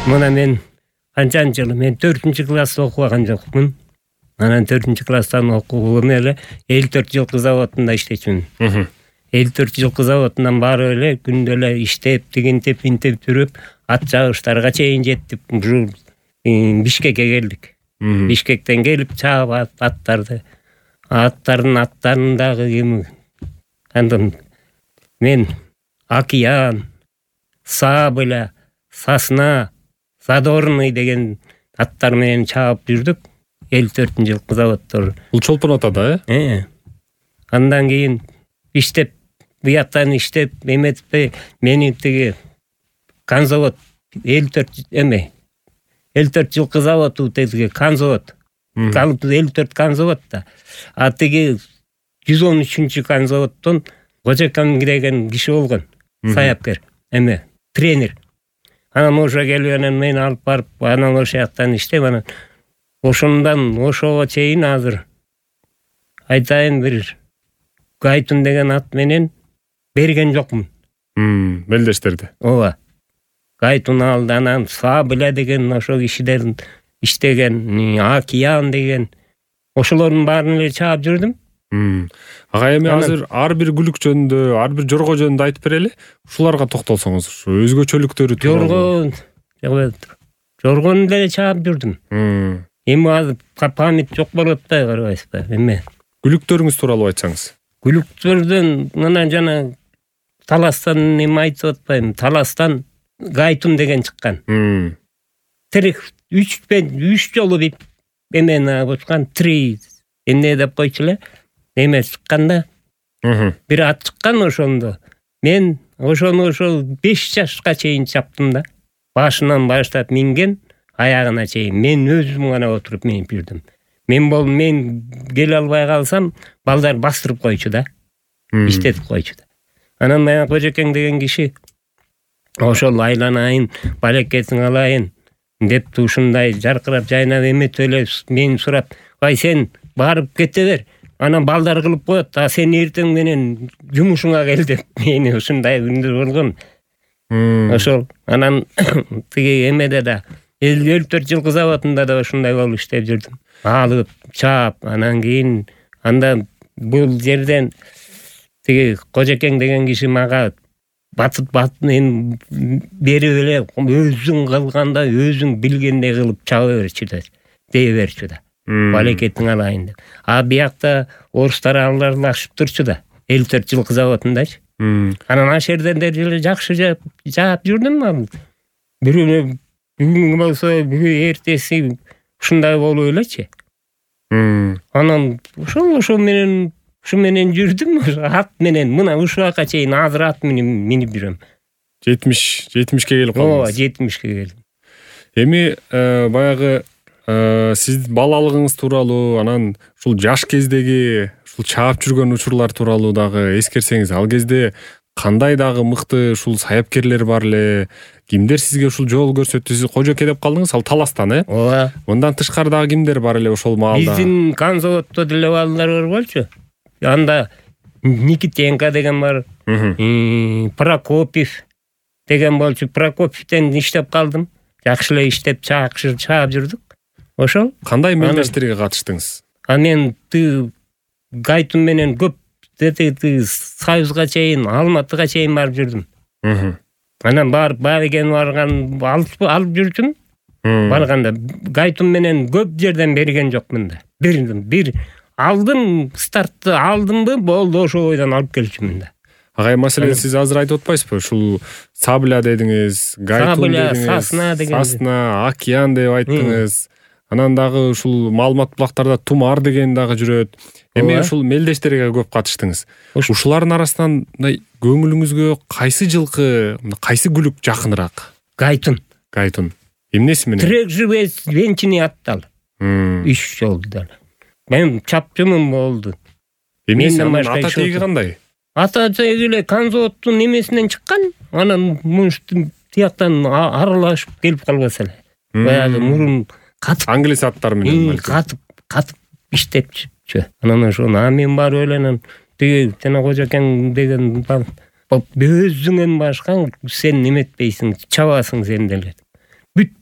Мына мен канчанчы жыл мен 4-класста окубаган жокмун. Анан 4-класстан окугум эле 54 жылкы заводунда иштечүмүн. 54 жылкы заводунан барып эле күндө эле иштеп, тигинтип, интип жүрүп, ат жагыштарга чейин жеттик. Бишкекке келдик. Бишкектен келип чаап аттарды. Аттарын дагы ким? Андан мен Океан, Сабыля, Сосна, Задорный деген аттар менен чаап жүрдүк. 54-жылкы заводдор. Бул чолпон атада, Андан кийин иштеп, буяктан иштеп, эметпей, мени тиги канзавод 54 жылкы заводу тиги канзавод. Калып 54 канзавод да. А тиги 113-чү канзаводдон Кожакан деген киши болгон. Саяпкер, тренер. Анан ошо келип анан мени алып барып, анан ошо жактан иштеп, анан ошондон ошого чейин азыр айтайын бир Гайтун деген ат менен берген жокмун. Мелдештерди. Ооба. Гайтун алды, анан Сабыля деген ошо кишилердин иштеген, Океан деген ошолордун баарын эле чаап жүрдүм. Ага, эми азыр ар бир күлүк жөнүндө, ар бир жорго жөнүндө айтып берели. Ушуларга токтолсоңуз, ушу өзгөчөлүктөрү тууралуу. Жоргону деле чаап жүрдүм. Эми азыр память жок болуп атпайбы, карабайсызбы? Эме Күлүктөрүңүз тууралуу айтсаңыз. Күлүктөрдөн мына жана Таластан эме айтып атпайбы? Таластан Гайтун деген чыккан. 3 жолу бип эмени кочкан, 3 эмне деп койчу эле. Эме чыкканда бир ат чыккан ошондо. Мен ошону 5 жашка чейин чаптым да. Башынан баштап минген, аягына чейин мен өзүм гана отуруп минип жүрдүм. Мен келе албай калсам, балдар бастырып койчу да. Иштетип койчу да. Анан мен Кожакең деген киши ошол айланайын, балекетин алайын деп ушундай жаркырап жайнап эметип эле мени сурап, "Ай сен барып кете бер. Анан балдар кылып коет, а сен эртең менен жумушуңа кел" деп мени ушундай күндөр болгон. Ошол анан тиги эмеде да 54 жылкы заводунда да ушундай болуп иштеп жүрдүм. Алып, чаап, анан кийин анда бул жерден тиги Кожакең деген киши мага батын берип эле өзүң кылганда, өзүң билгендей кылып чаба берчү да, дей берчү да. Балекетиң алайын деп. А биякта орустар аларлашып турчу да, 54 жылкы заводундачы. Анан ашерден деле жакшы жаап жүрдүм. Бүгүн болсо, эртеси ушундай болуп элечи. Анан ошо менен жүрдүм, ат менен мына ушуга чейин азыр ат менен минип жүрөм. 70-ке келип калдыңыз. Ооба, 70-ке келдим. Эми баягы сиз балалыгыңыз тууралуу, анан ушул жаш кездеги ушул чаап жүргөн учурлар тууралуу дагы эскерсеңиз, ал кезде кандай дагы мыкты ушул саяпкерлер бар эле, кимдер сизге ушул жол көрсөттү? Сиз Кожаке деп калдыңыз, ал Таластан, Ооба. Мындан тышкары дагы кимдер бар эле ошол маалда? Биздин канзаводдо деле балдар бар болчу. Анда Никитенко деген бар, Прокопьев деген болчу. Прокопьевден иштеп калдым. Жакшы эле иштеп чаап жүрдүк. Ошол. Кандай мелдештерге катыштыңыз? Мен Гайтун менен көп Союзга чейин, Алматыга чейин барып жүрдүм. Анан барып барган алып жүрдүм. Барганда Гайтун менен көп жерден берген жокмун да. Бир алдым, стартты алдымбы, болду, ошол бойдон алып келчүмүн да. Ага, маселен сиз азыр айтып атпайсызбы? Ушул Сабыля дедиңиз, Гайтун дедиңиз, Сосна, Океан деп айттыңыз. Анан дагы ушул маалымат булактарда Тумар деген дагы жүрөт. Эми ушул мелдештерге көп катыштыңыз. Ушулардын арасынан көңүлүңүзгө кайсы жылкы, кайсы күлүк жакыныраак? Гайтун. Эмнеси менен? Трек венчини аттал. 3 жолду да. Мен чапчумун болду. Эмнеси ата теги кандай? Ата теги эле канзаводдун немесинен чыккан. Анан муштун тияктан аралашып келип калбаса эле. Баягы мурун катып, англис аттар менен катып иштепчү. Анан ошону мен барып эле анан тиги жана Кожакең деген өзүңөн башка сен неметпейсиң, чабасың сен деле. Бүт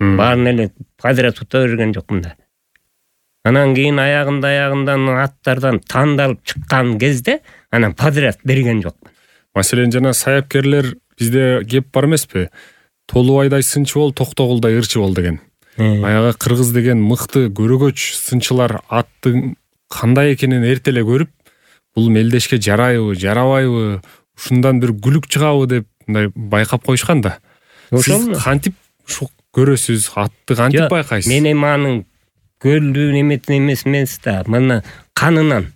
Баарын эле подряд тута берген жокмун да. Анан кийин аягындан аттардан тандалып чыккан кезде анан подряд берген жокмун. Маселен жана саяпкерлер бизде кеп бар эмеспи? Толубайдай сынчы бол, Токтогулдай ырчы бол деген. Аяга кыргыз деген мыкты көрөгөч сынчылар аттын кандай экенин эрте эле көрүп, бул мелдешке жарайбы, жарабайбы, ушундан бир күлүк чыгабы деп мындай байкап коюшкан да. Сиз кантип ушу көрөсүз, атты кантип байкайсыз? Мен эми анын көлдү эмес да, мына канынан.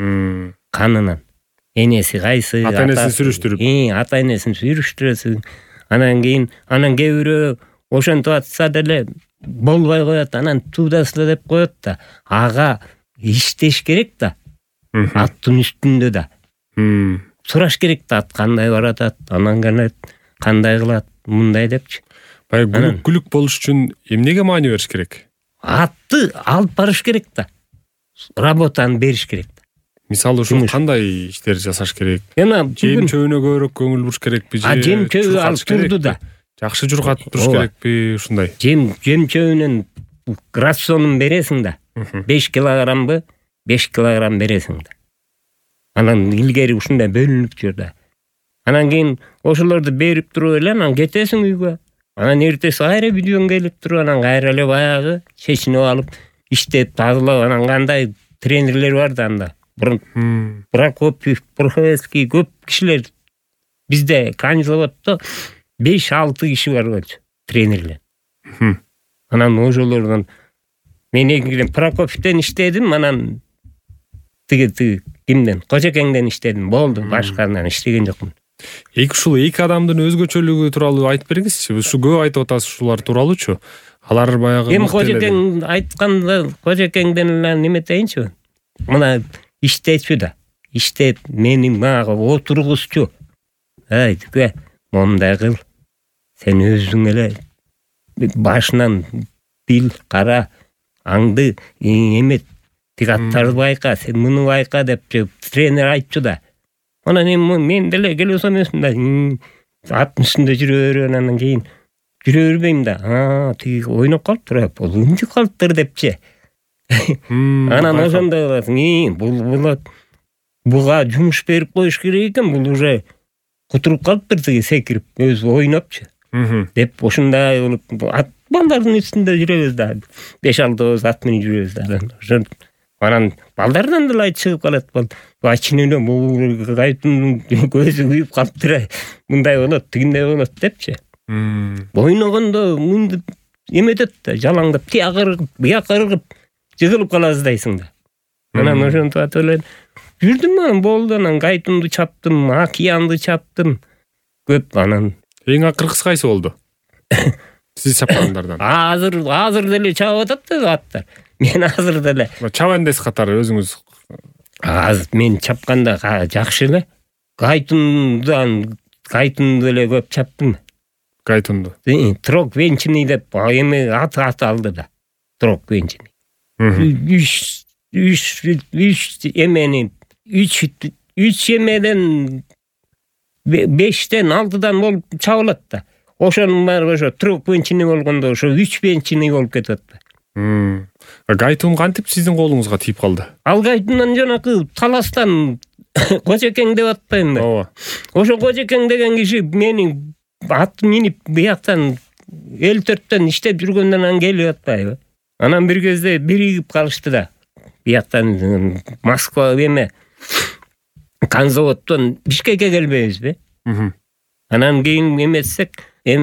Энеси кайсы? Ата-энесин сүрүштүрүп. Ата-энесин сүрүштүрөсүң. Анан кийин кээ бирөө ошентип атса деле болбой коет, анан туудасызда деп коет да. Ага иштеш керек да. Аттын үстүндө да. Сураш керек да, ат кандай баратат, анан кандай кылат, мындай депчи. Баягы күлүк болуш үчүн эмнеге маани бериш керек? Атты алып барыш керек да. Работаны бериш керек да. Мисалы ушул кандай иштер жасаш керек? Жем чөбүнө көбүрөөк көңүл буруш керекпи же? Жем чөбү алып турду да. Жакшы жургатып туруш керекпи, ушундай? Жем чөбүнүн рационун бересиң да. 5 килограммбы 5 килограмм бересиң да. Анан илгери ушундай бөлүнүп жүр да. Анан кийин ошолорду берип туруп эле анан кетесиң үйгө. Анан эртеси кайра видеоң келип туруп, анан кайра эле баягы чечинип алып, иштеп тазалап, анан кандай тренерлер бар да анда. Прокопьев, Проховецкий көп кишилер бизде Канжеловоддо 5-6 киши бар болчу тренерлер. Анан ошолордон мен экинчиден Прокопьевден иштедим, анан тиги кимден? Кожекеңден иштедим. Болду, башкадан иштеген жокмун. Ушул эки адамдын өзгөчөлүгү тууралуу айтып бериңизчи. Ушу көп айтып атасыз ушулар тууралуучу. Алар баягы эми Кожекең айтканда, Кожекеңден эле неметейинчи? Мына иштечү да. Иштеп мени мага отургузчу. Тике, момундай кыл. Сен өзүң эле башынан бил, кара, аңды эмет, тиги аттарды байка, сен муну байка деп тренер айтчу да. Анан эми мен деле келесем да, аттын үстүндө жүрө берем, анан кийин жүрө бербейм да. Тиги ойноп калыптыр, бул унчуп калыптыр депчи. Анан ошондой болот. Буга жумуш берип коюш керек экен, бул уже кутуруп калыптыр, тиги секирип, өзү ойнопчу. Деп ошондой болуп ат балдардын үстүндө жүрөбүз да. 5-6 ат менен жүрөбүз да. Анан балдардан деле чыгып калат. Ачынына бул кайтын көзү күйүп калыптыр. Мындай болот, тигиндей болот депчи. Ойногондо мынды эметет да, жалаңдап, тияк ыргып, буяк ыргып, жыгылып каласыздайсың да. Анан ошентип атып эле жүрдүм, анан болду, анан кайтымды чаптым, океанды чаптым. Көп анан. Эң акыркысы кайсы болду? Сиз чапкандардан. Азыр деле чабып атат да аттар. Мен азыр деле. Чабандес катары өзүңүз. Мен чапканда жакшы эле. Кайтынды эле көп чаптым. Кайтынды. Трок венчиний деп эми ат алды да. Трок венчиний. 3 эмени 3 эмеден 5тен 6дан болуп чабылат да. Ошонун баары ошо трок венчиний болгондо ошо 3 венчиний болуп кетет да. Гайтун кантип сиздин колуңузга тийип калды? Ал гайтундан жанакы таластан Кожекең деп атпаймынбы? Ооба. Ошо Кожекең деген киши менин атын минип бияктан 54төн иштеп жүргөндөн анан келип атпайбы? Анан бир кезде биригип калышты да. Бияктан Москва эме Канзаводдон Бишкекке келбейбизби? Анан кийин эметсек,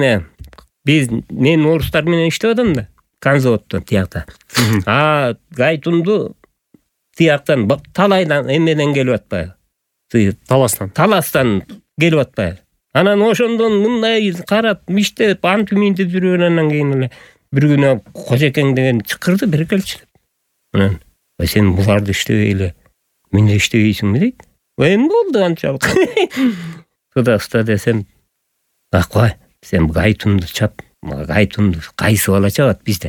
мен орустар менен иштеп атам да. Канзаводдон тиякта. Гайтунду тияктан талайдан эмеден келип атпайбы? Таластан келип атпайбы? Анан ошондон мындай карап, иштеп, антиминтип жүргөндөн кийин эле бир күнү Кожекең деген чакырды, бир келчи. Анан сен буларды иштебей эле менде иштебейсиңби дейт. Эми болду анчалык. Уста десем, кой, сен гайтунду чап. Гайтунду кайсы бала чабат бизден?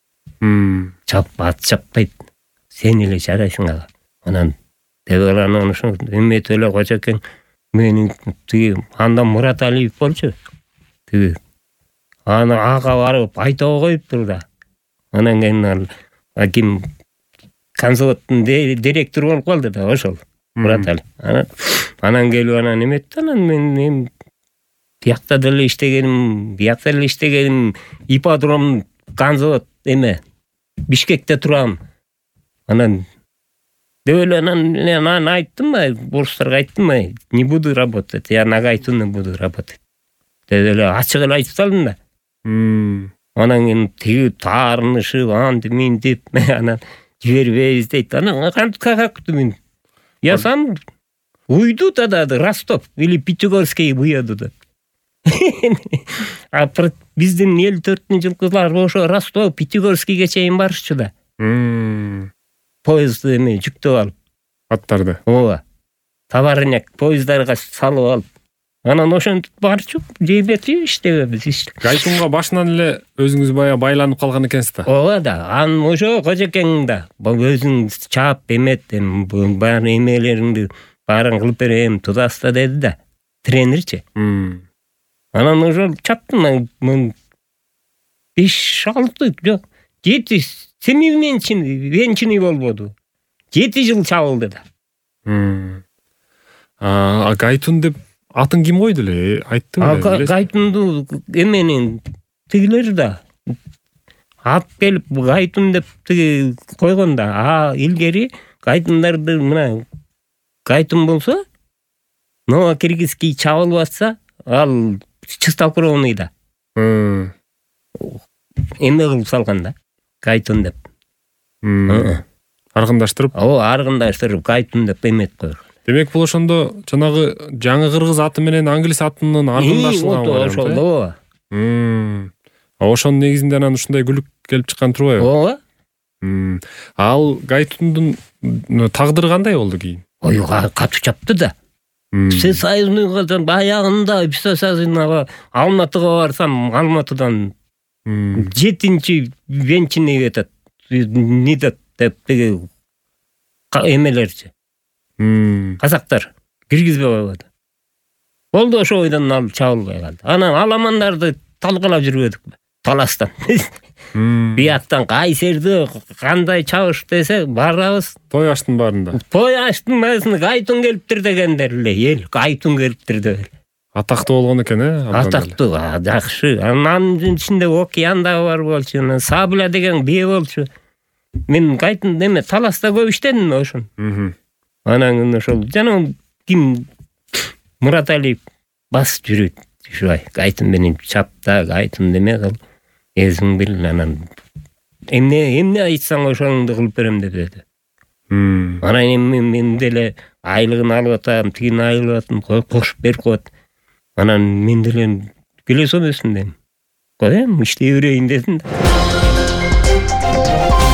Ат чаппайт. Сен эле жарайсың ага. Анан дебеланын ошо эметип эле Кожекең менин тиги андан Мурат Алиев болчу. Тиги аны ага барып айта коюптур да. Анан кийин ал ким концерттин директору болуп калды да ошол Муратали. Анан келип анан эметти, анан мен биякта деле иштегеним, ипподром концерт эме Бишкекте турам. Анан деп эле анан айттым, орустарга айттым, не буду работать, я на Гайтун не буду работать. Деп эле ачык эле айтып салдым да. Анан кийин тиги таарынышып, антип анан жибербейбиз дейт. Анан как мен. Я сам уйду тогда Ростов или Пятигорский уеду деп. Биздин 54-жылкылар ошо Ростов, Пятигорскийге чейин барышчу да. Поезд эме жүктөп алып. Аттарды. Ооба. Товарняк поезддарга салып алып. Анан ошентип барчу, жебетип иштебебиз. Гайтунга башынан эле өзүңүз байланып калган экенсиз да. Ооба да. Анын ошо кожекең да. Өзүң чаап эмет, баары эмелериңди баарын кылып берем, тузаста деди да. Тренерчи. Анан ошол чаптым, 5-6 жок 7 венчиний болбоду. 7 жыл чабылды да. Гайтун деп атын ким койду эле? Айтты беле? Гайтунду эменин тигилер да. Ат келип Гайтун деп тиги койгон да. Илгери Гайтундарды мына Гайтун болсо, Новокиргизский чабылбаса, ал чистокровный да. Эме кылып салган да. Гайтун деп. Аргындаштырып? Аргындаштырып Гайтун деп эметип койгон. Демек бул ошондо жанагы жаңы кыргыз аты менен англис атынын аргындаштырган ошол. Ошонун негизинде анан ушундай күлүк келип чыккан турбайбы? Ооба. Ал Гайтундун тагдыры кандай болду кийин? Ой, катуу чапты да. Всесоюзный баягында Всесоюзный Алматыга барсам, Алматыдан 7-чи венчиний этет. Нидет деп тиги эмелерчи. Казактар киргизбей койбоду. Болду ошо ойдон алып чабылбай калды. Анан аламандарды талкалап жүрбөдүк. Таластан. Бияктан Кайсерди кандай чабыш десе барабыз. Той аштын баарында. Той аштын баарында Гайтун келиптир дегендер эле, эл Гайтун келиптир деп. Атактуу болгон экен, Атактуу, жакшы. Анын ичинде Океан да бар болчу, Сабля деген бие болчу. Мен Гайтун эме таласта көп иштедим ошон. Анан ошол жана ким Муратали бас жүрөт. Ушулай Гайтун менен чапта, Гайтун неме кыл. Эзиң бил, анан эмне айтсаң ошоңду кылып берем деп деди. Анан мен деле айлыгын алып атам, тигин айлып атам, кошуп берип коет. Анан мен деле келе сомесин дедим. Коем иштей берейин дедим.